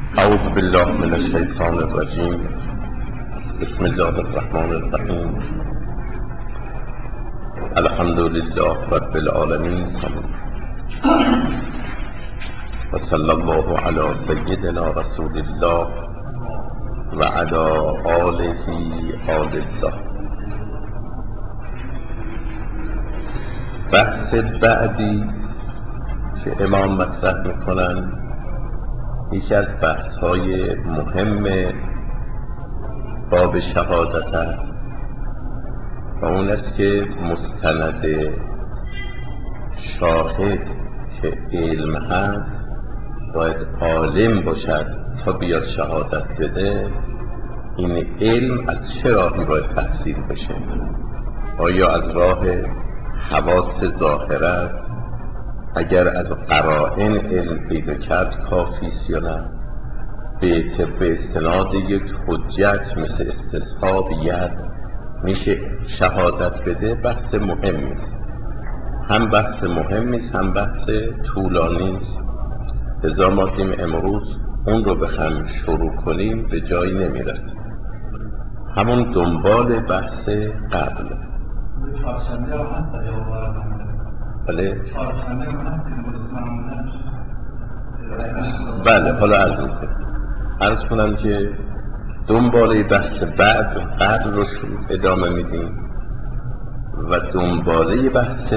أعوذ بالله من الشيطان الرجيم. بسم الله الرحمن الرحيم. الحمد لله رب العالمين وصلى الله على سيدنا رسول الله وعلى آله آل الله. بحث بعدی که امام مطرح میکنن یکی از بحث‌های مهم باب شهادت است و اون است که مستند شاهد که علم هست باید عالم باشد تا بیاد شهادت بده. این علم از چه راهی باید تحصیل بشه؟ آیا از راه حواس ظاهر است؟ اگر از قرائن علم پیدا کرد کافی است یا نه؟ به استناد یک حجت مثل استصحاب ید میشه شهادت بده؟ بحث مهمی است، هم بحث مهمی است هم بحث طولانی است. لذا ما که امروز اون رو بخوایم شروع کنیم به جایی نمیرسیم. همون دنبال بحث قبل. بله بله، حالا عرض کنم که دنباله بحث قبل رو ادامه میدیم و دنباله بحث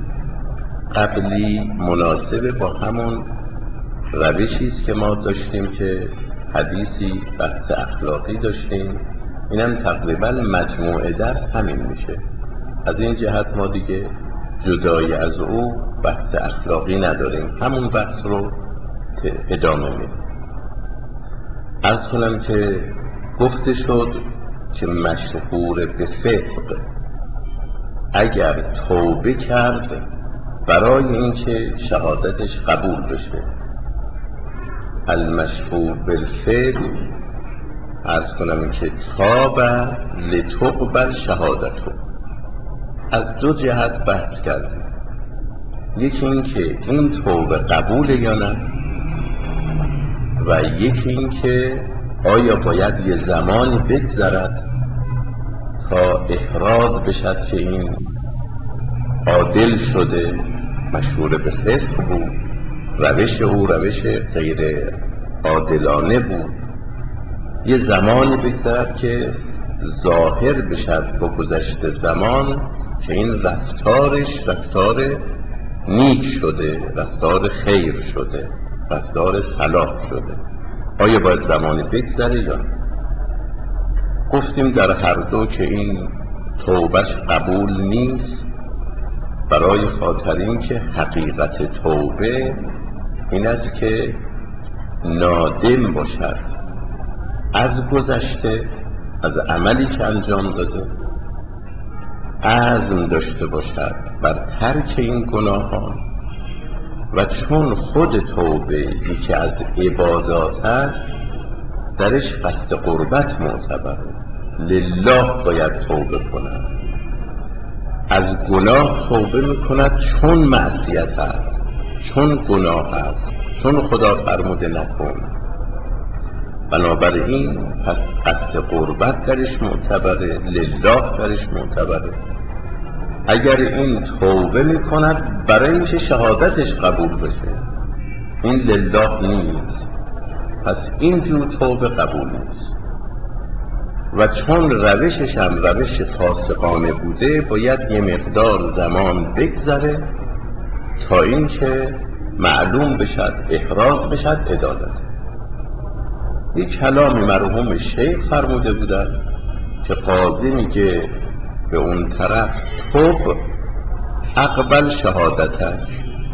قبلی مناسب با همون روشی است که ما داشتیم که حدیثی بحث اخلاقی داشتیم. اینم تقریبا مجموعه درس همین میشه. از این جهت ما دیگه جدای از او بحث اخلاقی نداریم، همون بحث رو ادامه میدیم. عرض کنم که گفته شد که مشهور به فسق اگر توبه کرد برای اینکه شهادتش قبول بشه، المشهور بالفسق، عرض کنم که تاب لتقبل شهادته. از دو جهت بحث کردیم. یکی این که این توبه قبول یا نه، و یکی این که آیا باید یه زمانی بگذرد تا احراز بشد که این عادل شده، مشهور به فسق بود، روش او روش غیر عادلانه بود. یه زمانی بگذرد که ظاهر بشد با گذشت زمان که این رفتارش رفتار نیک شده، رفتار خیر شده، رفتار صلاح شده. آیا باید زمانی بگذره یا نه؟ گفتیم در هر دو که این توبهش قبول نیست، برای خاطر این که حقیقت توبه این است که نادم باشد از گذشته، از عملی که انجام داده، عزم داشته باشد بر ترک این گناهان، و چون خود توبه یکی از عبادات است درش قصد قربت معتبره. لله باید توبه کند. از گناه توبه میکند چون معصیت است، چون گناه است، چون خدا فرموده نکن. بنابراین پس قصد قربت درش معتبره، لله درش معتبره. اگر این توبه میکند برای اینکه شهادتش قبول بشه، این لله نیست، پس اینجور توبه قبول نیست. و چون روشش هم روش فاسقانه بوده، باید یه مقدار زمان بگذره تا اینکه معلوم بشد، احراز بشد عدالت. یک کلامی مرحوم شیخ فرموده بودن که قاضی میگه به اون طرف توب اقبل شهادتش،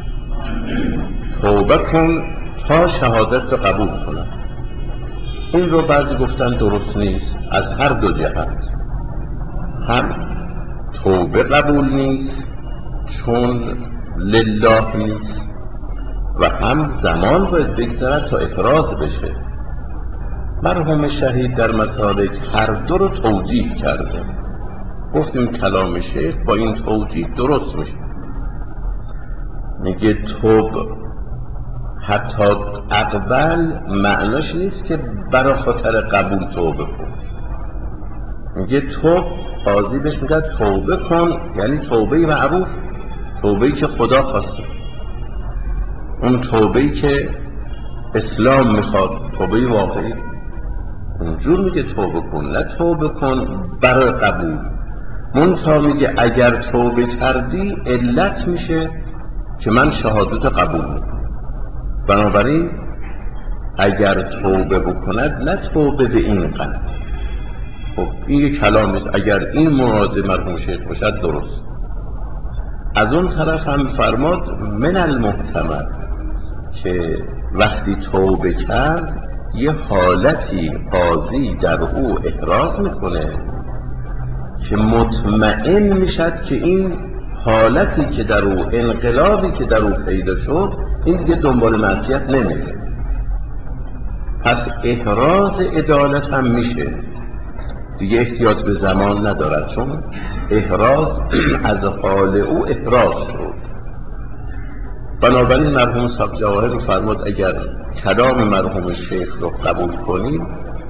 توبه کن تا شهادت رو قبول کنن. این رو بعضی گفتن درست نیست، از هر دو جهت. هم توبه قبول نیست چون لله نیست، و هم زمان باید بگذرد تا احراز بشه. مرحوم شهید در مسالک هر دو رو توجیه کرده. گفتیم کلام شیخ با این توجیه درست میشه. میگه توب حتی اقبل معناش نیست که برای خاطر قبول توبه کن. میگه تو قاضی بهش میگه توبه کن، یعنی توبه معروف، توبه‌ای که خدا خواسته، اون توبه‌ای که اسلام میخواد، توبه واقعی. اونجور میگه توبه کن، نه توبه کن برای قبول. منتها میگه اگر توبه کردی علت میشه که من شهادت قبول میکنم. بنابراین اگر توبه بکند، نه توبه به این قصد. خب این یک کلام نیست، اگر این مراد مرحوم شیخ باشد درست. از اون طرف هم فرماد من المحتمل که وقتی توبه کرد یه حالتی قاضی در او احراز میکنه که مطمئن میشد که این حالتی که در او، انقلابی که در او پیدا شد، این دیگه دنبال معصیت نمیره. پس احراز عدالت هم میشه، دیگه احتیاج به زمان ندارد، چون احراز از حال او احراز شد. بنابراین مرحوم صاحب جواهر رو فرمود اگر کلام مرحوم شیخ رو قبول کنیم،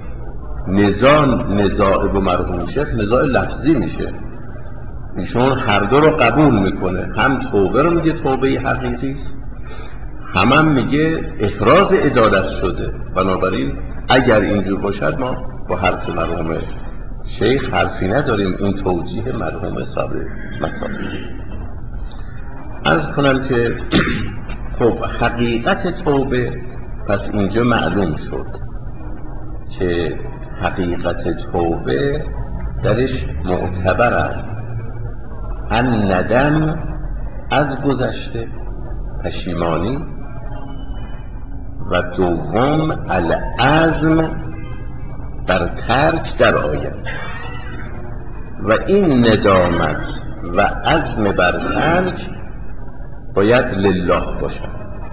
نزاع با مرحوم شیخ نزاع لفظی میشه. ایشون هر دو رو قبول میکنه، هم توبه رو میگه توبه حقیقی است، هم میگه احراز عدالت شده. بنابراین اگر اینجور باشد ما با حرف مرحوم شیخ حرفی نداریم. این توجیه مرحوم صاحب مسائل. عرض کنم که خب حقیقت توبه پس اینجا معلوم شد که حقیقت توبه درش معتبر است ندم از گذشته، پشیمانی، و دوم العزم بر ترک در آید. و این ندامت و عزم بر ترک باید لله باشد.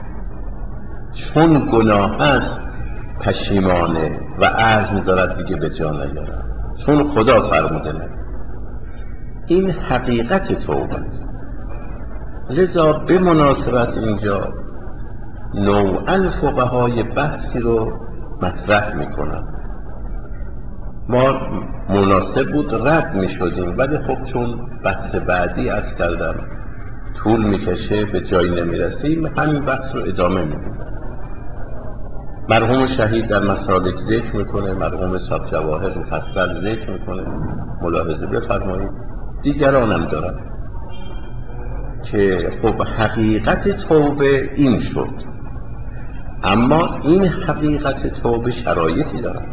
چون گناه است پشیمانه و عزم دارد دیگه به جا نیارد، چون خدا فرموده نه. این حقیقت توبه است. لذا به مناسبت اینجا نوعاً فقهای بحثی رو مطرح میکنن. ما مناسب بود رد میشدیم، ولی خب چون بحث بعدی عرض کردم طول میکشه به جایی نمیرسیم، همین بحث رو ادامه میدیم. مرحوم شهید در مسالک ذکر میکنه، مرحوم صاحب جواهر مفصل ذکر میکنه، ملاحظه بفرمایید. دیگران هم دارن که خب حقیقت توبه این شد، اما این حقیقت توبه شرایطی دارد.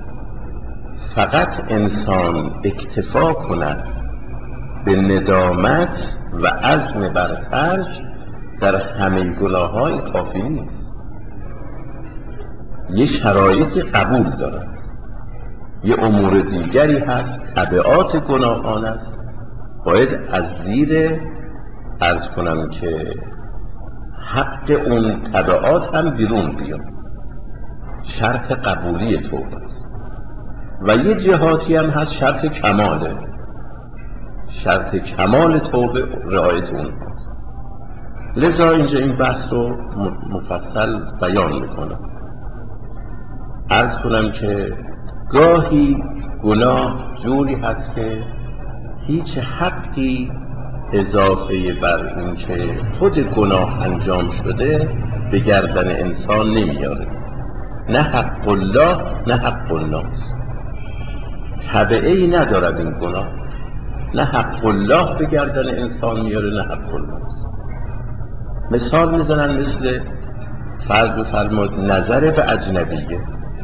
فقط انسان اکتفا کند به ندامت و عزم بر ترک در همه گناه‌های کافی نیست. یه شرایطی قبول دارد، یه امور دیگری هست، تبعات گناهان است، باید از زیر عرض کنم که حق اون تبعات هم بیرون بیاد. شرط قبولی توبه است. و یه جهاتی هم هست شرط کماله، شرط کمال توبه رعایت اون هست. لذا اینجا این بحث رو مفصل بیان میکنم. عرض کنم که گاهی گناه جوری هست که هیچ حقی اضافه بر این که خود گناه انجام شده به گردن انسان نمیاره. نه حق الله نه حق الناس، تبعی ندارد این گناه. نه حق الله به گردن انسان میاره، نه حق الناس. مثال میزنن مثل فرض بفرمایید نظر به اجنبیه.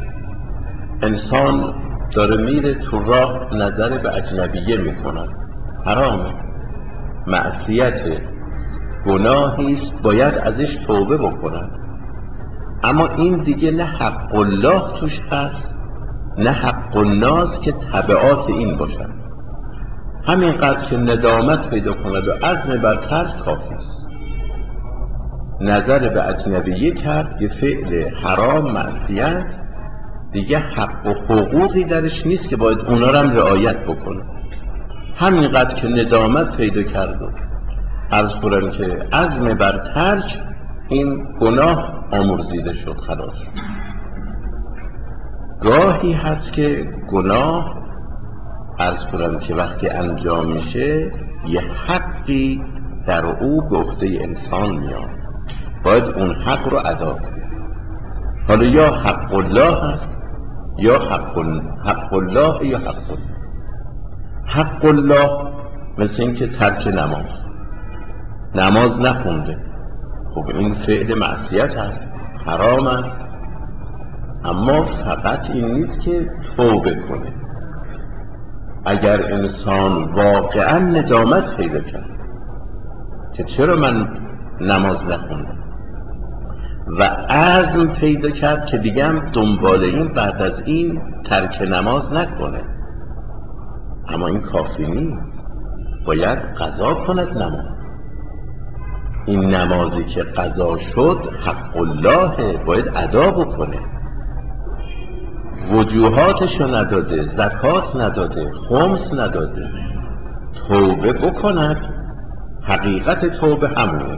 انسان داره میره تو راه نظر به اجنبیه میکنن، حرامه، معصیت، گناهیست، باید ازش توبه بکنن. اما این دیگه نه حق الله توش هست نه حق الناس که تبعات این باشن. همینقدر که ندامت پیدا کنه به عزم بر ترک کافی است. نظر به اجنبیه کرد، یه فعل حرام، معصیت، دیگه حق و حقوقی درش نیست که باید اونا رو هم رعایت بکنه. همینقدر که ندامت پیدا کرد و عرض کنم که عزم بر ترک، این گناه آمرزیده شد، خلاص شد. گاهی هست که گناه عرض کنم که وقتی انجام میشه یه حقی در او به عهده انسان میاد، باید اون حق رو ادا کنه. حالا یا حق الله هست یا حق الله یا حق الله. حق الله مثل این که ترک نماز نخونده، خب این فعل معصیت هست، حرام است، اما فقط این نیست که توبه کنه. اگر انسان واقعا ندامت پیدا کرد که چرا من نماز نخوندم و عزم پیدا کرد که دیگه هم دنبال این بعد از این ترک نماز نکنه، اما این کافی نیست، باید قضا کند نماز. این نمازی که قضا شد حق الله، باید ادا بکنه. وجوهاتشو نداده، زکات نداده، خمس نداده، توبه بکند. حقیقت توبه همونه،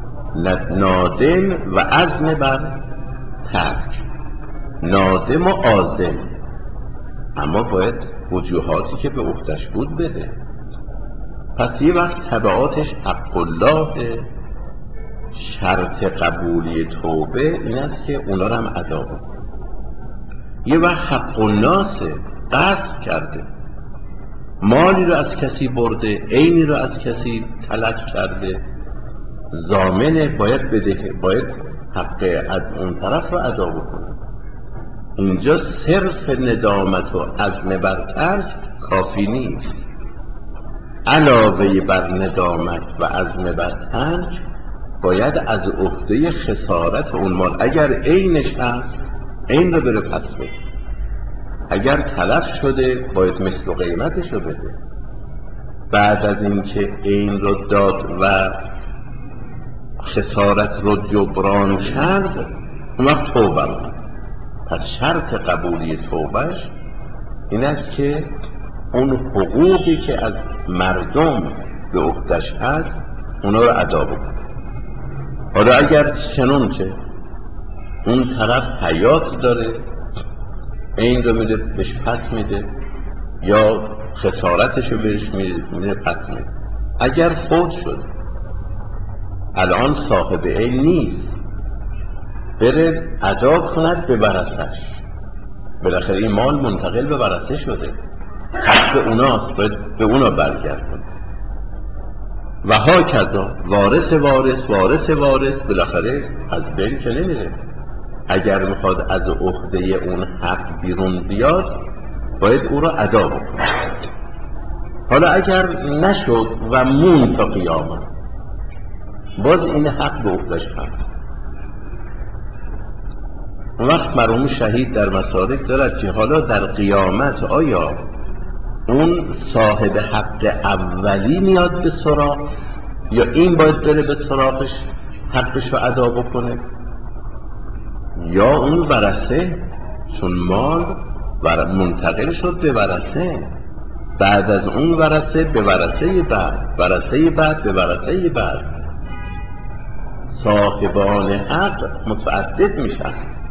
نادم و عزم بر ترک، نادم و عازم، اما باید وجوهاتی که به عهدش بود بده. پس یه وقت تبعاتش حق الله. شرط قبولی توبه این است که اونا رو هم ادا بکنه. یه وقت حق الناس، غصب کرده، مالی رو از کسی برده، عینی رو از کسی تلف کرده، ضامنه، باید بده، باید حق از اون طرف رو ادا بکنه. اینجا صرف ندامت و عزم بر ترک کافی نیست، علاوه بر ندامت و عزم بر ترک باید از عهده خسارت اون مال، اگر عینش هست عین رو بره پس بده، اگر تلف شده باید مثل و قیمتش رو بده. بعد از اینکه عین رو داد و خسارت رو جبران کرد، اون وقت توبه رو. پس شرط قبولی توبهش این است که اون حقوقی که از مردم به عهدش هست اونا رو ادا بکنه. حالا اگر چنانچه اون طرف حیات داره، این رو میده بهش پس میده، یا خسارتش رو بهش میده پس میده. اگر فوت شد الان صاحب عین نیست، بره ادا کند به ورثش، بالاخره این مال منتقل به ورثه شده، حق اوناست، باید به اونا برگردن. و ها کذا وارث وارث وارث وارث، بالاخره از بین که نمیره. اگر میخواد از عهده اون حق بیرون بیاد باید او را ادا بکنه. حالا اگر نشد و مون تا قیامت، باز این حق به عهده‌اش هست. اون وقت مرحوم شهید در مسالک دارد که حالا در قیامت آیا اون صاحب حق اولی میاد به سراغ یا این باید بره به سراغش حقش رو ادا بکنه، یا اون ورثه، چون مال منتقل شد به ورثه، بعد از اون ورثه به ورثه بعد، ورثه بعد به ورثه بعد، صاحبان حق متعدد میشن.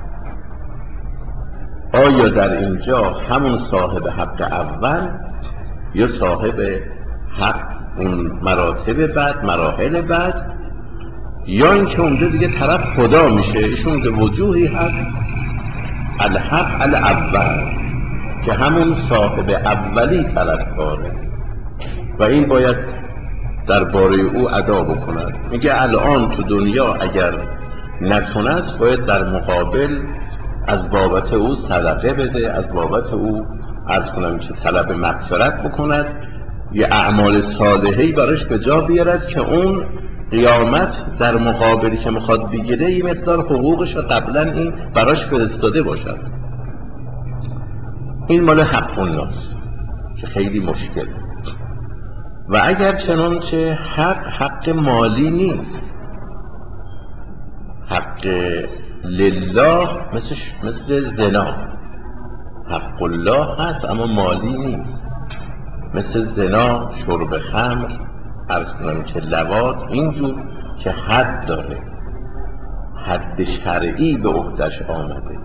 آیا در اینجا همون صاحب حق اول یا صاحب حق اون مراتب بعد، مراحل بعد، یا این که اونجا دیگه طرف خدا میشه؟ ایشون به وجوهی هست الحق الاول که همون صاحب اولی طلبکاره و این باید درباره او ادا بکند. میگه الان تو دنیا اگر نتونست باید در مقابل از بابت او صدقه بده، از بابت او عرض کنم که طلب مغفرت بکند، یه اعمال صالحی براش به جا بیارد که اون قیامت در مقابلی که میخواد بگیره این مقدار حقوقش قبلا این براش فرستاده باشد. این مال حق الناس که خیلی مشکل. و اگر چنانچه حق مالی نیست، حق لله مثل زنا، حق الله هست اما مالی نیست، مثل زنا، شرب خمر، عرض کنم که لواط، اینجور که حد داره. حد شرعی به عهدش آمده.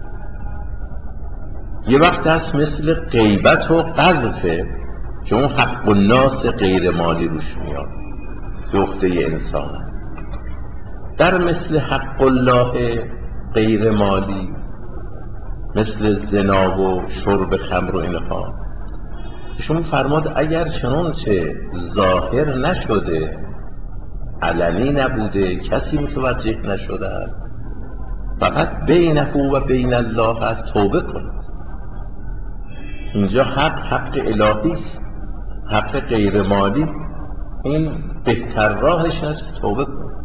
یه وقت هست مثل غیبت و قذفه که اون حق الناس غیر مالی روش میاد، به عهده انسان است. در مثل حق الله غیر مالی، مثل زنا و شرب خمر و اینها، ایشون فرماد اگر چنانچه ظاهر نشده، علنی نبوده، کسی متوجه نشده است، فقط بینه و بین الله است، توبه کنه. اینجا حق الهی است، حق غیر مالی، این بهتر راهش است توبه کنه.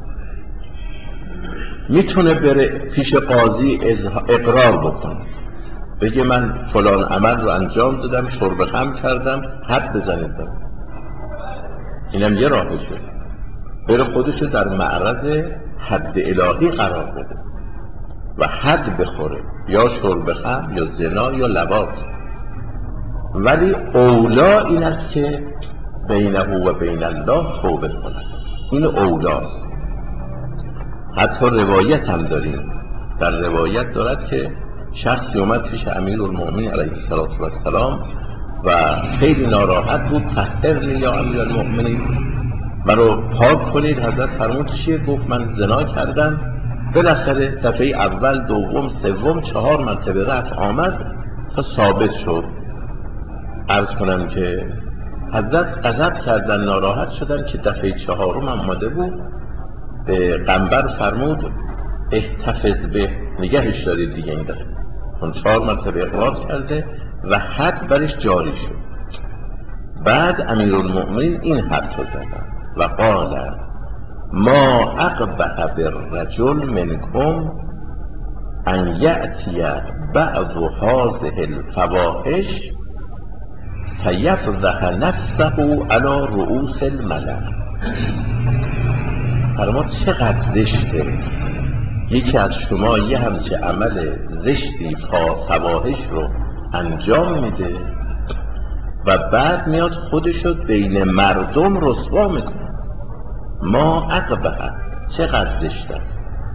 میتونه بره پیش قاضی اقرار بکنه، بگه من فلان عمل رو انجام دادم، شرب خمر کردم، حد بزنید دارم. اینم یه راهشه، بره خودشو در معرض حد الهی قرار بده و حد بخوره، یا شرب خمر یا زنا یا لواط. ولی اولا این است که بینه و بین الله توبه کنه، این اولاست. حتی روایت هم داریم، در روایت دارد که شخصی اومد پیش امیرالمؤمنین علیه السلام و خیلی ناراحت بود، طهرنی یا امیرالمؤمنین، مرا پاک کنید. حضرت فرمود چیه؟ گفت من زنا کردم. بالاخره دفعه اول، دوم، سوم، 4 مرتبه رفت آمد تا ثابت شد. عرض کنم که حضرت غضب کردن، ناراحت شدن که دفعه 4 آمده بود. به قنبر فرمود احتفظ به، نگهش دارید دیگه این دفعه، چون 4 مرتبه اقرار کرده و حد برش جاری شد. بعد امیرالمؤمنین این حرف رو زدن و قال ما اقبح بالرجل منکم ان یأتی بعض هذه الفواحش فیفضح نفسه علی رؤوس الملأ. فرمود چقدر زشته یکی از شما یه همچه عمل زشتی، فواحش رو انجام میده و بعد میاد خودشو بین مردم رسوا میکنه. ما اقبح، چقدر زشت است.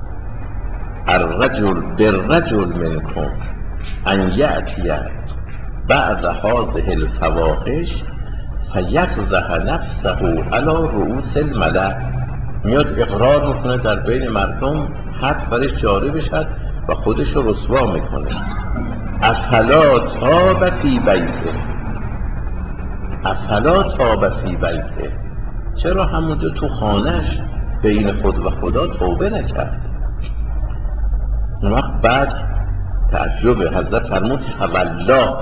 الرجل بالرجل منکم ان یأتی بعد هذه الفواحش فیفضح نفسه علی رؤوس الملأ. میاد اقرار میکنه در بین مردم، حد برش جاری بشد و خودش رو رسوا میکنه. افلا تاب فی بیته، افلا تاب فی بیته، چرا همونجا تو خانهش بین خود و خدا توبه نکرد؟ اون وقت بعد تعجب حضرت فرمود فوالله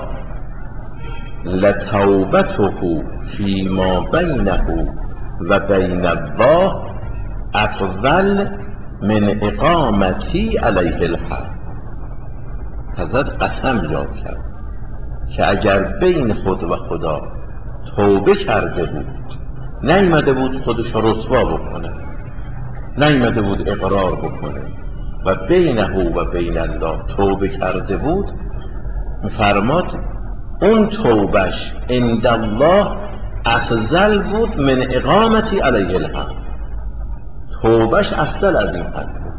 لتوبته فیما بینه و بین الله افضل من اقامتی علیه الحد. حضرت قسم یاد کرد که اگر بین خود و خدا توبه کرده بود، نیامده بود خودش رسوا بکنه، نیامده بود اقرار بکنه و بینه و بین الله توبه کرده بود، فرماد اون توبش عند الله افضل بود من اقامتی علیه الحد، توبش افضل از این حد بود.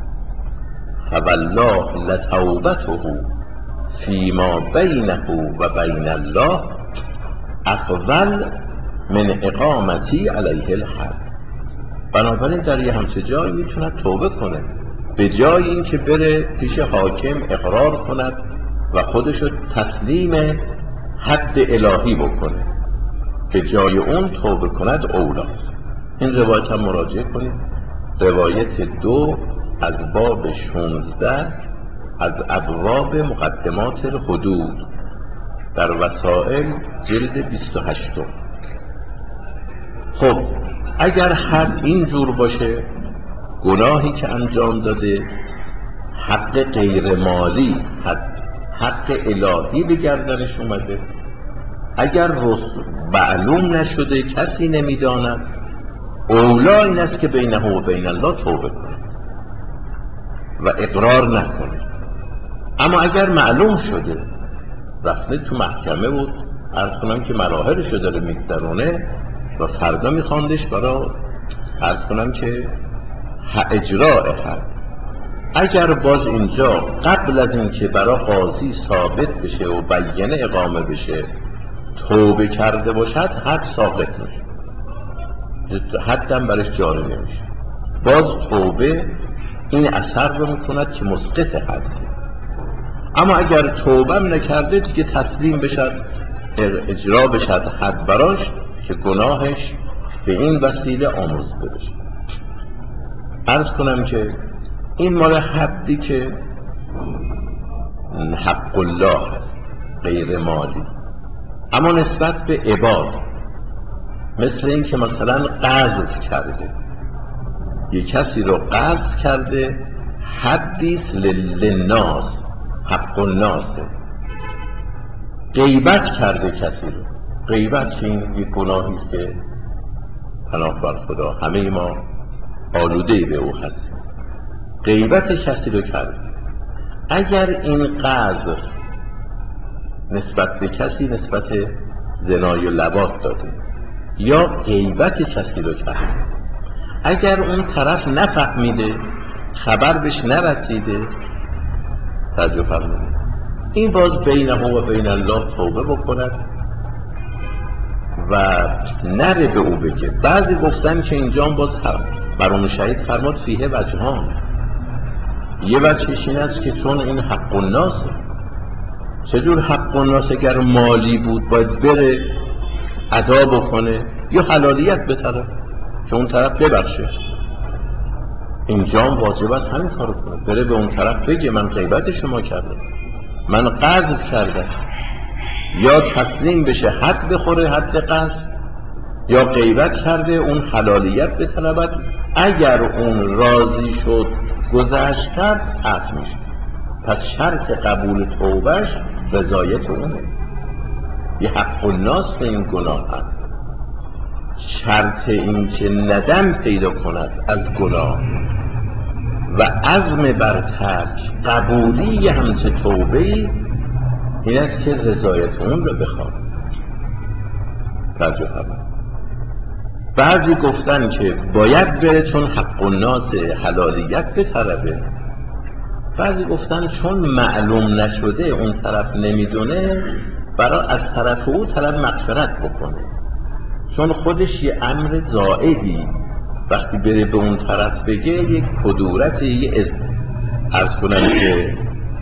فوالله لتوبته فیما بینه و بین الله افضل من اقامتی علیه الحد. بنابراین در یه همچه جایی میتوند توبه کنه، به جای این که بره پیش حاکم اقرار کند و خودشو تسلیم حد الهی بکنه، به جای اون توبه کند اولاست. این روایت هم مراجعه کنید، روایت 2 از باب 16 از ابواب مقدمات الحدود در وسائل جلد 28. خب اگر حد این جور باشه، گناهی که انجام داده حق غیر مالی، حق الهی به گردنش اومده، اگر معلوم نشده، کسی نمیداند، اولا این است که بینه و بین الله توبه کنه و اقرار نکنه. اما اگر معلوم شده، رفته تو محکمه بود، عرض کنم که مراحلشو داره میگذرونه و فردا میخواندش برای عرض کنم که اجراء حد، اگر باز اینجا قبل از اینکه برای قاضی ثابت بشه و بیانه اقامه بشه توبه کرده باشد، حد ساقط میشه، حدم برش جاری نمیشه. باز توبه این اثر رو میکند که مسقط حد. اما اگر توبه نکرده دیگه تسلیم بشد، اجرا بشد حد براش که گناهش به این وسیله آمرزیده بشه. عرض کنم که این مال حدی که حق الله هست، غیر مالی. اما نسبت به عباد، مثل این که مثلا قذف کرده، یک کسی رو قذف کرده، حدیث للناس، حق الناس. غیبت کرده کسی رو، غیبت که این یک گناهی است که پناه بر خدا همه ما آلوده به او هستیم. غیبت کسی رو کرده. اگر این قذف نسبت به کسی نسبت زنای و لواط داده یا غیبت کسی رو کرده، اگر اون طرف نفهمیده، خبر بهش نرسیده، توجه فرمودید، این باز بینه و بین الله توبه بکند و نره به او بگه. بعضی گفتن که اینجا باز مرحوم شهید فرمود فیه وجهان. یه وجهش این است که چون این حق الناس، چجور حق الناس اگر مالی بود باید بره ادا بکنه یا حلالیت به طرف که اون طرف ببخشه. اینجا واجب است همین کارو کنه، بره به اون طرف بگه من غیبت شما کردم، من قذف کردم، یا تسلیم بشه حد بخوره، حد قذف، یا غیبت کرده اون حلالیت بطلبد. اگر اون راضی شد گذشت کرد عفو میشه. پس شرط قبول توبهش رضایت اونه. یه حق الناس به این گناه هست. شرط این که ندم پیدا کند از گناه و عزم بر ترک قبولی همچه توبه‌ای، این است که رضایت اون رو بخواد. توجه فرمایید. بعضی گفتن که باید بره چون حق الناس حلالیت به طرفه. بعضی گفتن چون معلوم نشده، اون طرف نمیدونه، برای از طرف او طلب مغفرت بکنه، چون خودش یه امر زائدی وقتی بره به اون طرف بگه یک کدورت، یه عرض کنم که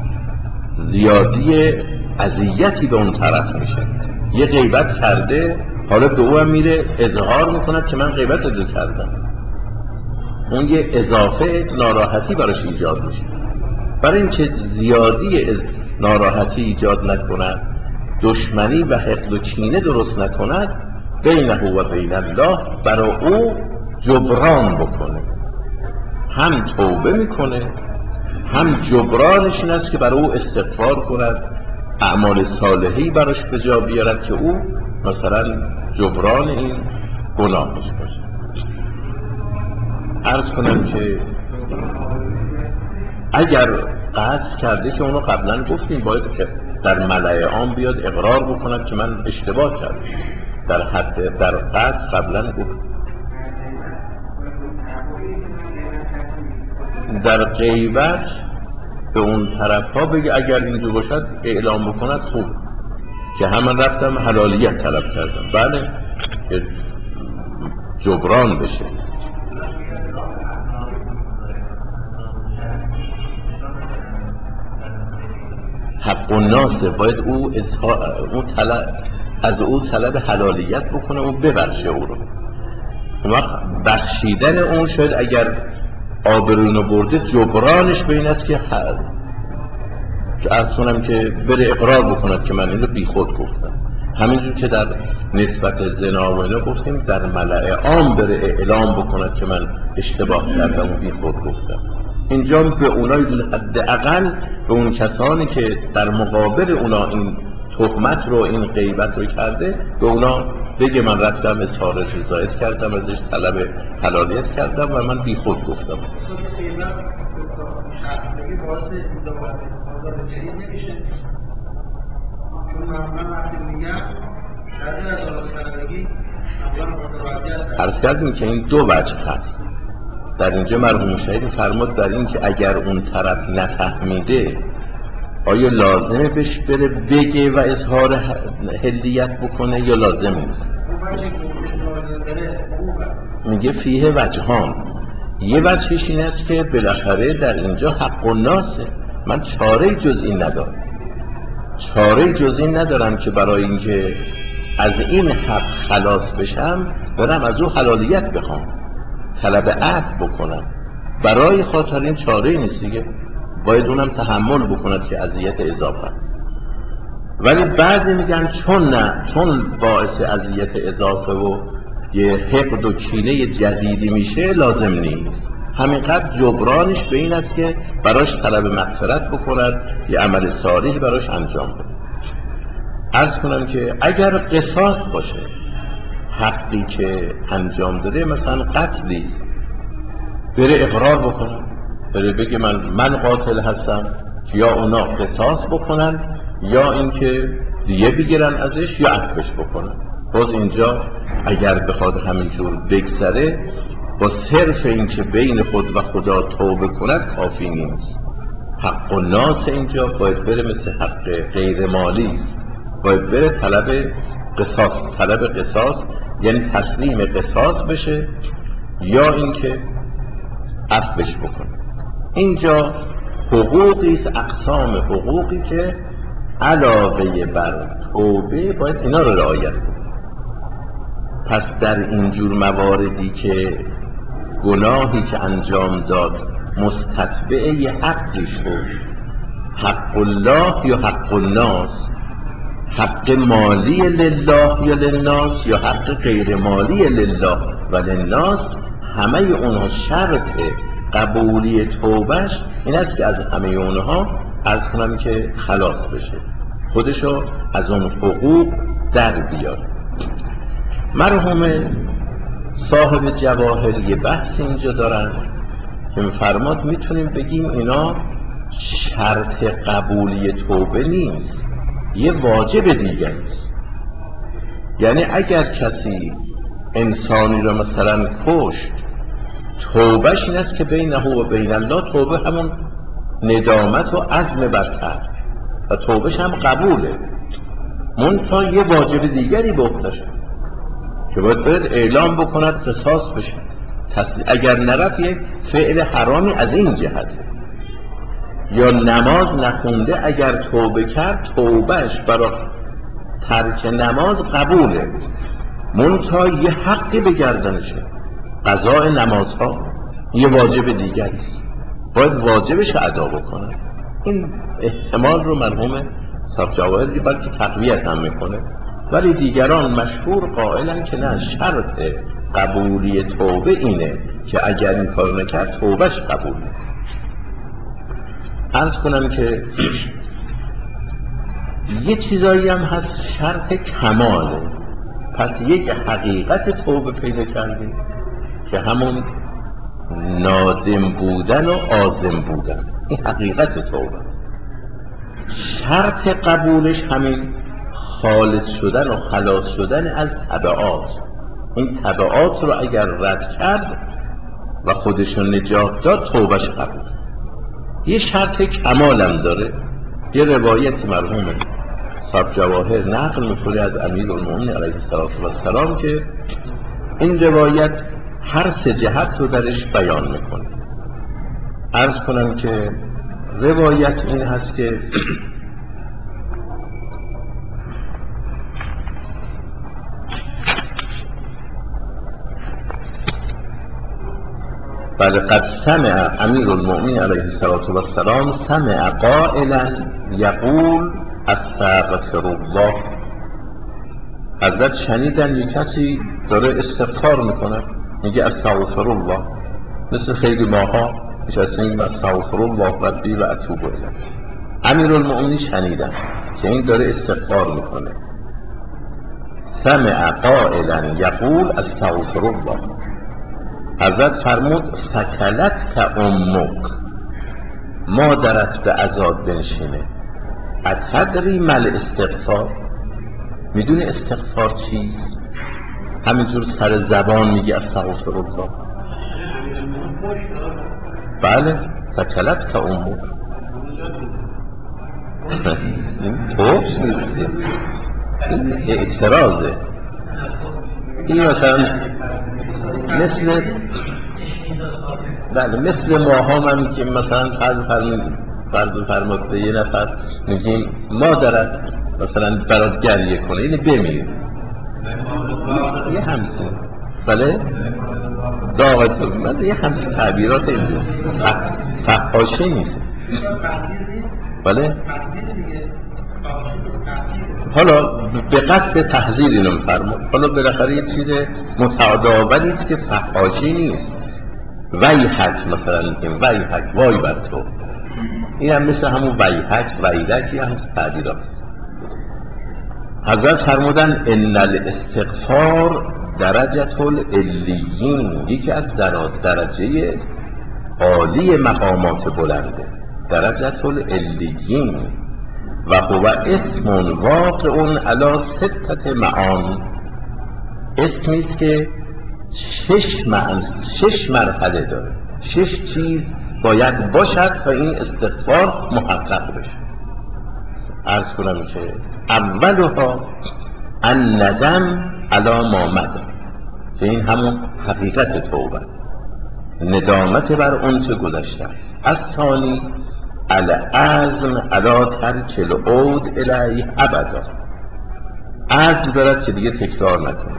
زیادی اذیتی به اون طرف میشه. یه غیبت کرده، حالا به او هم میره اظهار میکند که من غیبت رو کردم، اون یه اضافه ناراحتی براش ایجاد میشه. برای اینکه زیادی ناراحتی ایجاد نکند، دشمنی و حقد و کینه درست نکند، بینه و بین الله، برای او جبران بکنه. هم توبه میکنه، هم جبرانش این است که برای او استغفار کند، اعمال صالحی براش به جا بیارد که او مثلا جبران این گناهش باشه. عرض کنم که اگر قصد کرده که اونو قبلا گفتیم باید در ملأ عام بیاد اقرار بکند که من اشتباه کردم، در حد در قصد قبلا گفت. در غیبت به اون طرف ها بگه اگر اینجور باشد اعلام بکند خوب که همون رفتم حلالیت طلب کردم، بله، که جبران بشه. حق الناس باید او از او طلب حلالیت بکنه و ببخشه او رو. بخشیدن اون شاید اگر آبرونو برده، جبرانش به این است که عرض کنم که بره اقرار بکند که من اینو بی خود گفتم. همینجور که در نسبت زنا و اینا گفتیم در ملأ عام بره اعلام بکند که من اشتباه کردم و بی خود گفتم. اینجا به اونای حداقل به اون کسانی که در مقابل اونا این تهمت رو، این غیبت رو کرده، به اونا بگه من رفتم اظهار رضایت کردم، ازش طلب حلالیت کردم و من بی خود گفتم. شخصی باعث آزاد جدید نمیشه، چون من وقتی میگم شرط از آزاد کردگی اولا متوجه عرض کردیم که این دو وجه هست. در اینجا مرحوم شهید فرمود در این که اگر اون طرف نفهمیده آیا لازمه بهش بره بگه و اظهار هلیت بکنه یا لازم نیست؟ میگه فیه وجهان. یه وجهش این است که بالاخره در اینجا حق الناسه، من چاره جز این ندارم، چاره جز این ندارم که برای اینکه از این حق خلاص بشم برم از او حلالیت بخوام، طلب عفو بکنم، برای خاطر این چاره نیست دیگه، باید اونم تحمل بکند که اذیت اضافه است. ولی بعضی میگن چون نه، چون باعث اذیت اضافه و یه حقد و کینه جدیدی میشه لازم نیست، همینقدر جبرانش به این است که براش طلب مغفرت بکند، یه عمل صالح براش انجام بده. عرض کنم که اگر قصاص باشه حقی که انجام داده، مثلا قتلی است، بره اقرار بکنن، بره بگه من قاتل هستم، یا اونا قصاص بکنن یا اینکه دیگه بگیرن ازش یا عفوش بکنن. باز اینجا اگر بخواد همینجور بگذره با صرف اینکه بین خود و خدا توبه کند کافی نیست. حق الناس اینجا باید بره مثل حق غیر مالی است، باید بره طلب قصاص یعنی تسلیم قصاص بشه یا اینکه عفوش بکنه. اینجا حقوقی است، اقسام حقوقی که علاوه بر توبه باید اینا رو رعایت کنه. پس در اینجور مواردی که گناهی که انجام داد مستتبع یه حقی شد، حق الله یا حق الناس، حق مالی لله یا للناس یا حق غیر مالی لله و للناس، همه اونها شرط قبولی توبهش این است که از همه اونها عرض کنم که خلاص بشه، خودشو از اون حقوق در بیاره. مرحوم صاحب جواهر یه بحث اینجا دارن که میفرماد میتونیم بگیم اینا شرط قبولی توبه نیست، یه واجب دیگر است. یعنی اگر کسی انسانی را مثلا کشت، توبهش این است که بینه و بین الله، توبه همون ندامت و عزم بر ترک و توبهش هم قبوله، منتها یه واجب دیگری به عهده‌ش که باید اعلام بکند قصاص بشه. اگر نرفت یک فعل حرامی از این جهته، یا نماز نخونده اگر توبه کرد توبهش برای ترک نماز قبوله، منتها یه حقی به گردنشه، قضاء نمازها یه واجب دیگری است، باید واجبش ادا بکنه. این احتمال رو مرحوم صاحب جواهر بلکه تقویت هم میکنه، ولی دیگران مشهور قائلن که نه، شرط قبولی توبه اینه که اگر این کار نکرد توبهش قبول نیست. عرض کنم که یه چیزایی هم هست شرط کماله. پس یک حقیقت توبه پیدا کردیم که همون نادم بودن و عازم بودن، این حقیقت توبه. شرط قبولش همین خالص شدن و خلاص شدن از تبعات. این تبعات رو اگر رد کرد و خودشو نجات داد توبهش قبول. یه شرط کمالم داره. یه روایت مرحوم صاحب جواهر نقل میکنه از امیرالمومنین علیه السلام که این روایت هر سه جهت رو درش بیان میکنه. عرض کنم که روایت این هست که بله، قد سمع امیرالمومنین علیه السلام سمع قائلا یقول استغفر الله. حضرت شنیدن یک کسی داره استغفار میکنه، میگه استغفر الله، مثل خیلی ماها نشستیم استغفر الله ربی و اتوب الیه. امیرالمومنین شنیدن که این داره استغفار میکنه، سمع قائلا یقول استغفر الله. حضرت فرمود ثکلت که امک، مادرت به عذاب بنشینه. اتدری مل استغفار، میدونی استغفار چیست؟ همینجور سر زبان میگی استغفر الله. بله فکلت که امور این توفش نیست، این اعتراضه. این مثل ما هم که مثلا فرض فرمود به یه نفر میگیم مادرت مثلا برات گریه کنه اینه بمیره، یه همسین بله داغت من یه همسین تعبیرات اینجور فحاشه نیست بله. حالا به قصد تحذیر اینو میفرمود. حالا بالاخره یه چیز متعاداولی است که فحاشی نیست. ویحک مثلا میگیم ویحک وای بر تو، این هم مثل همون ویحک ویلکی هم تعبیرات. حضرت فرمودن ان الاستغفار درجة العلیین، یکی از درجه عالی مقامات بلنده، درجة العلیین، و هو اسم واقع علی 6 معان، اسمی است که 6 مرحله داره، 6 چیز باید باشد تا این استغفار محقق بشه. عرض کنم که اولها الندم علی ما مضی، که این همون حقیقت توبه است، ندامت بر اون چه گذشته است. الثانی العزم علی ترک العود الیه ابدا، عزم دارد که دیگه تکرار نکنه.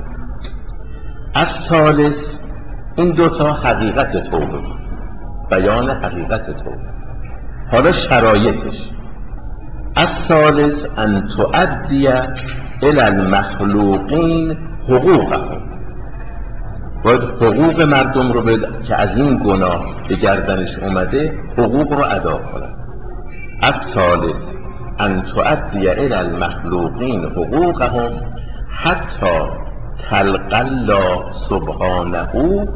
الثالث، این دوتا حقیقت توبه، بیان حقیقت توبه. حالا شرایطش، الثالث ان تؤدی الی المخلوقین حقوقهم، باید حقوق مردم رو که از این گناه به گردنش اومده حقوق رو ادا کنه. الثالث ان تؤدی الی المخلوقین حقوقهم حتی تلقی الله سبحانه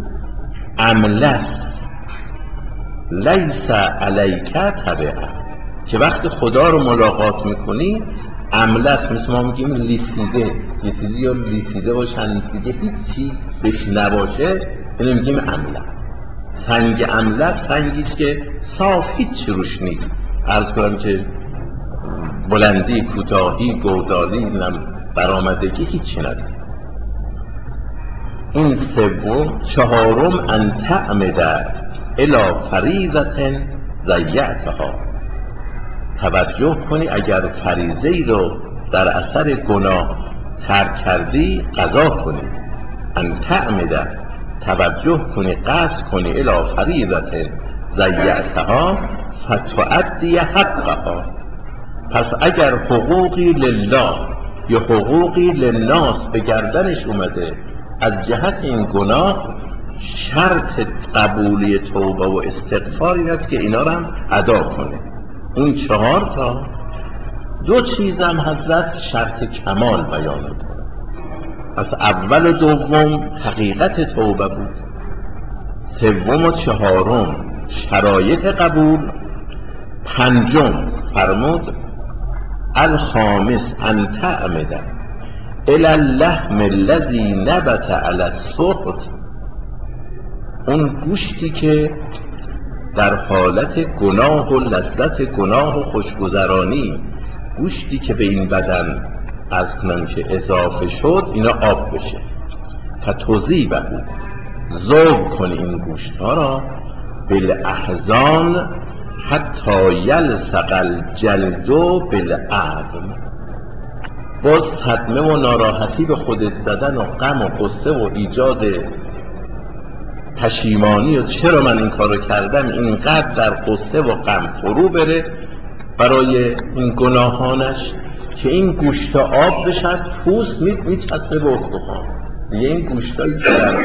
املس لیس علیک تبعه، که وقت خدا رو ملاقات میکنی املس، مثل ما میگیم لیسیده، یه چیزی یا لیسیده باشه لیسیده هیچی بهش نباشه اینو میگیم املس. سنگ املس سنگیست که صاف هیچ روش نیست، عرض کنم که بلندی کوتاهی گودالی برآمدگی هیچی نداره. این سوم. چهارم ان تعمد الی فریضة ضیعتها، توجه کنی اگر فریضه ای رو در اثر گناه ترک کردی قضا کنی. ان تعمد، توجه کنی قصد کنی الی فریضة ضیعتها فتؤدی حقها، پس اگر حقوقی لله یا حقوقی للناس به گردنش اومده از جهت این گناه، شرط قبولی توبه و استغفار این است که اینا رو هم ادا کنه. این 4 تا. 2 چیز هم حضرت شرط کمال بیان میکنه. پس اول و دوم حقیقت توبه بود، سوم و چهارم شرایط قبول، پنجم فرمود الخامس ان تعمد الی اللحم الذی نبت علی السخط، اون گوشتی که در حالت گناه و لذت گناه و خوشگذرانی، گوشتی که به این بدن از کنم که اضافه شد اینا آب بشه، فتذیبه، ذوب کنی این گوشت ها را، بالاحزان حتی یلصق الجلد بالعظم، باز صدمه و ناراحتی به خودت زدن و غم و غصه و ایجاد پشیمانی و چرا من این کارو کردم، اینقدر در غصه و غم فرو بره برای این گناهانش که این گوشت آب بشد، پوست میچسبه به استخوان دیگه. این گوشتایی که در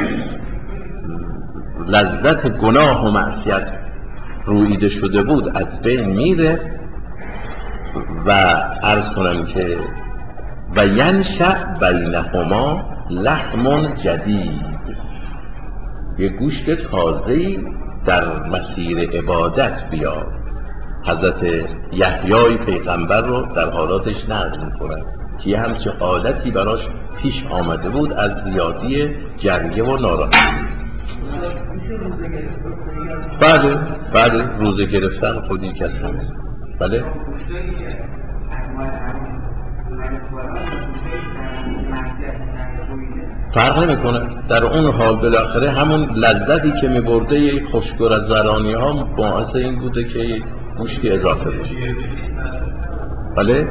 لذت گناه و معصیت رویده شده بود از بین میره و عرض کنم که و ینشأ بینهما لحم جدید، یه گوشت تازه‌ای در مسیر عبادت بیاد. حضرت یحیی پیغمبر رو در حالاتش نقل می‌کنند که یه همچه حالتی براش پیش آمده بود از زیادی گریه و ناراحتی. بله روزه گرفتن خودی کسی هست. بله فرق نمیکنه. در اون حال بالاخره همون لذتی که میبرده یک خوشگذرانی ها باعث این بوده که گوشتی اضافه بشه. بله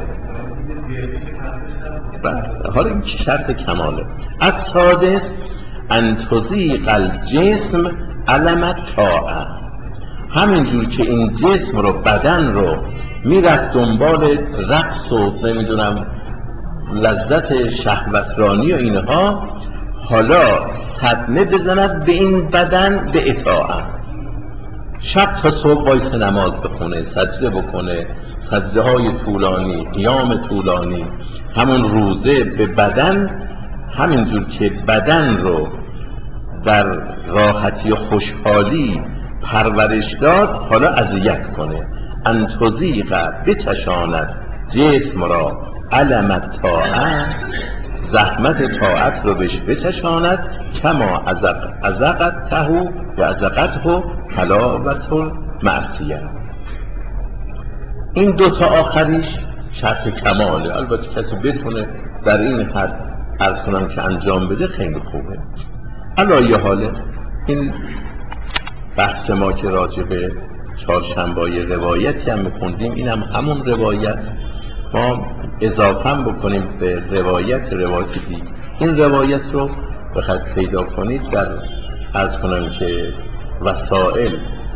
حالا این شرط کماله. از سادس ان تضیق الجسم علم الطاعه، همینجور که این جسم رو بدن رو میرفت دنبال رقص و نمیدونم لذت شهوترانی و اینها، حالا صدمه بزند به این بدن به اطاعت. شب تا صبح وایس نماز بخونه، سجده بکنه، سجده های طولانی، قیام طولانی، همون روزه به بدن، همینجور که بدن رو در راحتی و خوشحالی پرورش داد، حالا اذیت کنه. ان تضیق بچشاند جسم را علم الطاعه، زحمت طاعت رو بهش بچشاند، کما ازقته و ازقته حلاوت المعصیه. این دوتا آخریش شرط کماله. البته کسی بتونه در این حد عرض کنم که انجام بده خیلی خوبه. علایه حاله این بحث ما که راجع به چهارشنبه‌های روایتی هم می‌خوندیم، این هم همون روایت ما اضافه بکنیم به روایت دیگه. این روایت رو بخواید پیدا کنید در عرض کنم که وسائل،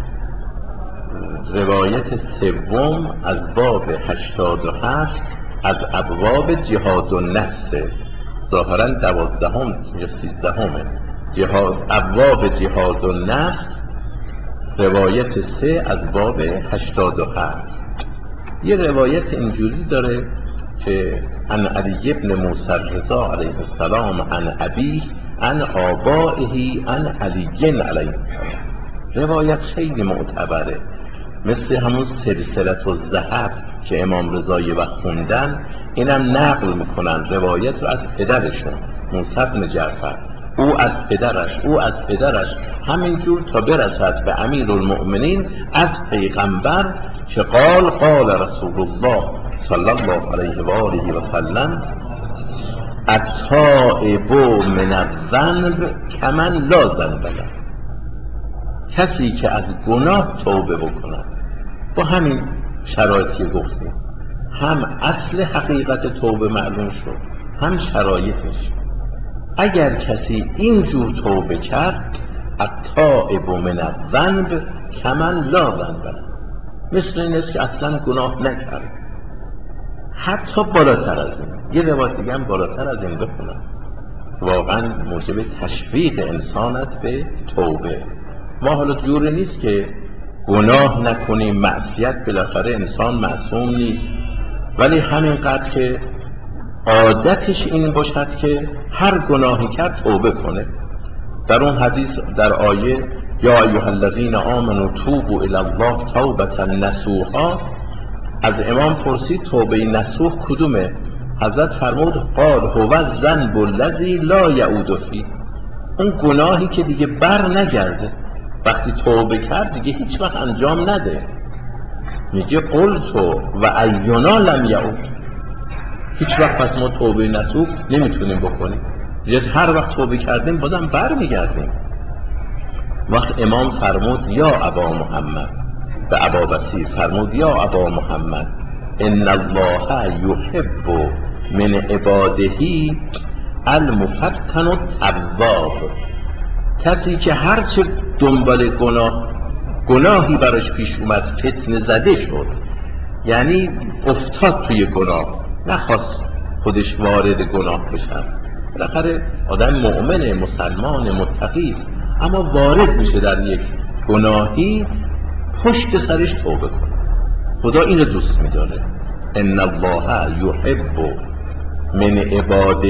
روایت سوم از باب 87 از ابواب جهاد النفس، ظاهراً 12 یا 13 ابواب جهاد النفس، روایت 3 از باب 87. یه روایت اینجوری داره که عن علی بن موسی الرضا علیه السلام عن ابیه عن آبائه عن علی علیه السلام. روایت خیلی معتبره، مثل همون سلسلة الذهب که امام رضا یه وقت خوندن، اینم نقل میکنن روایت رو از پدرشون موسی بن جعفر، او از پدرش همینجور تا برسد به امیرالمؤمنین از پیغمبر که قال رسول الله صلی الله علیه و آله و سلم التائب من الذنب کمن لا ذنب له. کسی که از گناه توبه بکنه، با همین شرایطی گفتیم، هم اصل حقیقت توبه معلوم شد، هم شرایطش. اگر کسی اینجور توبه کرد، التائب من الذنب کمن لا ذنب له، مثل این است که اصلا گناه نکرد. حتی بالاتر از این، یه روایت دیگه هم بالاتر از این بخونم، واقعا موجب تشویق انسان است به توبه. ما حالا جوری نیست که گناه نکنیم، معصیت، بالاخره انسان معصوم نیست، ولی همینقدر که عادتش این باشد که هر گناهی کرد توبه کنه. در اون حدیث در آیه یا ایها الذین آمنوا توبوا الی الله توبة نصوحا، از امام پرسید توبه نصوح کدومه؟ حضرت فرمود قال هو الذنب الذی لا یعود فیه، اون گناهی که دیگه بر نگرده، وقتی توبه کرد دیگه هیچ وقت انجام نده. میگه قلت و اینا لم یعود، هیچ وقت پس ما توبه نصوح نمیتونیم بکنیم، هر وقت توبه کردیم بازم بر میگردیم. وقت امام فرمود یا ابا محمد، به ابا بصیر فرمود یا ابا محمد ان الله یحب من عباده المفتن التواب. کسی که هرچه دنبال گناهی براش پیش اومد فتنه زده شد، یعنی افتاد توی گناه، نخواست خودش وارد گناه بشن، بالاخره آدم مؤمن مسلمان متقی است، اما وارد میشه در یک گناهی، پشت سرش توبه کنه. خدا اینو دوست میداره. ان الله یحب من عباده،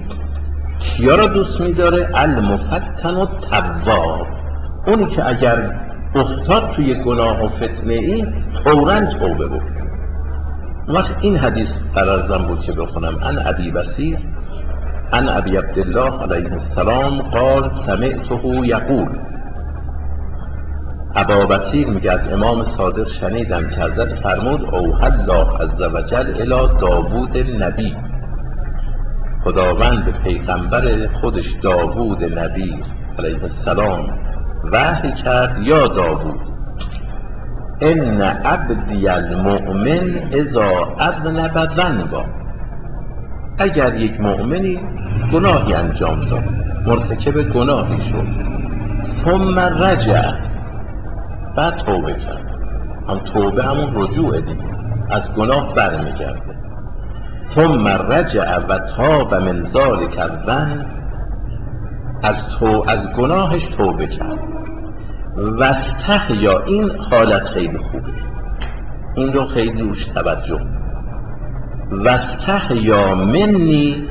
کیا را دوست میداره؟ المفتن التواب، اونی که اگر افتاد توی گناه و فتنه این فوراً توبه بکنه. وقت این حدیث قرارم بود که بخونم عن ابی بصیر عن ابی عبدالله علیه السلام قال سمعته یقول، ابا بصیر میگه از امام صادق شنیدم که حضرت فرمود اوحی الله عز وجل الی داوود نبی، خداوند به پیغمبر خودش داوود نبی علیه السلام وحی کرد یا داوود ان عبدی المؤمن اذا اذنب ذنبا، اگر یک مؤمنی گناهی انجام داد، مرتکب گناهی شد، ثم رجع، بعد توبه کرد، هم توبه همون رجوع دیگه، از گناه برمیگرده، ثم رجع و تاب من ذلک الذنب، از گناهش توبه کرد، و استحیا، این حالت خیلی خوبه، این رو خیلی روش توجه، و استحیا منی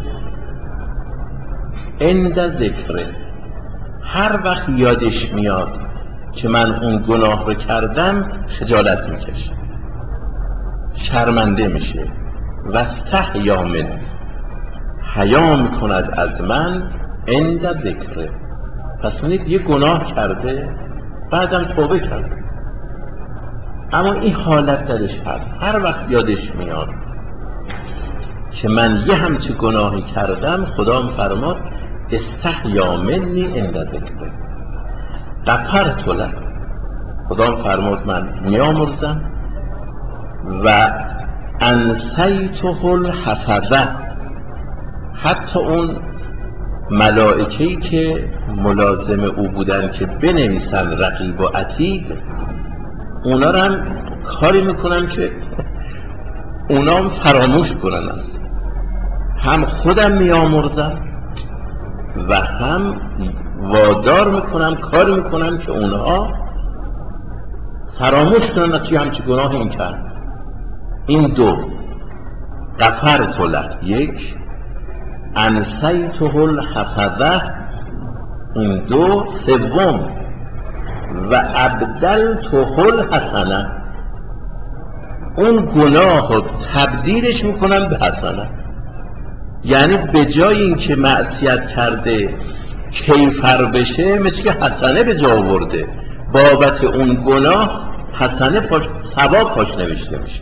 عند ذکره، هر وقت یادش میاد که من اون گناه رو کردم خجالت میکشه، شرمنده میشه، و استحیا منی، حیا میکند از من عند ذکره. پس میدید یه گناه کرده بعدم توبه کرده، اما این حالت درش هست، هر وقت یادش میاد که من یه همچه گناهی کردم، خدا فرماد استحیا منی عند ذکره، غفرت له، خدا فرمود من میامرزم، و انسیته الحفظه، حتی اون ملائکه‌ای که ملازم او بودن که بنویسن رقیب و عتید، اونا رو هم کاری میکنم که اونا هم فراموش کنن، است هم خودم میامرزم و هم وادار میکنم، کاری میکنم که اونها فراموش کنن از چی همچی گناه این کرد. این دو، غفرت له یک، انسیته الحفظه این دو، سوم و ابدلته الحسنه، اون گناه رو تبدیلش میکنم به حسنه، یعنی به جای اینکه معصیت کرده کیفر بشه، مثل که حسنه به جا آورده، بابت اون گناه حسنه ثواب پاش نوشته میشه.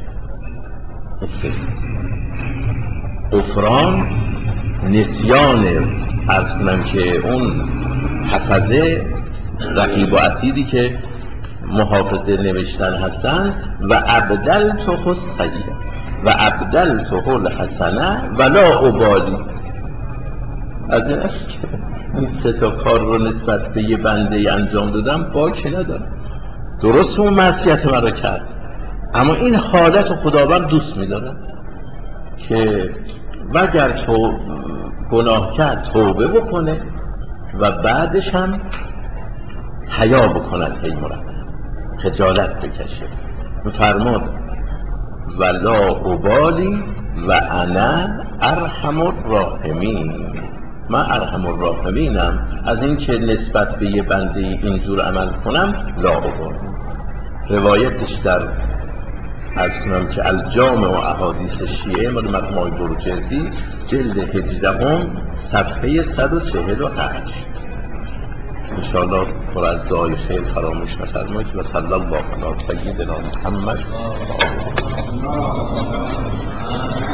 غفران، نسیان، عرض کنم که اون حفظه رقیب و عتیدی که محافظه نوشتن هستن، و ابدلته السیئه و ابدلته الحسنه ولا ابالی، از این سه تا کار رو نسبت به یه بنده انجام دادم باکی ندارم، درست اون معصیت من رو کرد، اما این حالت خداوند دوست می‌داره که وگر تو گناه کرد توبه بکنه و بعدش هم حیا بکند، هی مرد خجالت بکشه، فرمود ولا ابالی و انا ارحم الراحمین، من ارحم الراحمینم، از این که نسبت به یه بنده اینجور عمل کنم لا ابالی. روایتش در از کنم که الجامع و احادیث شیعه مال مرحوم آقای بروجردی جلد 18 صفحه 148. انشاءالله پر از دعای خیر فراموش نفرمایید و صلی الله علی سیدنا محمد.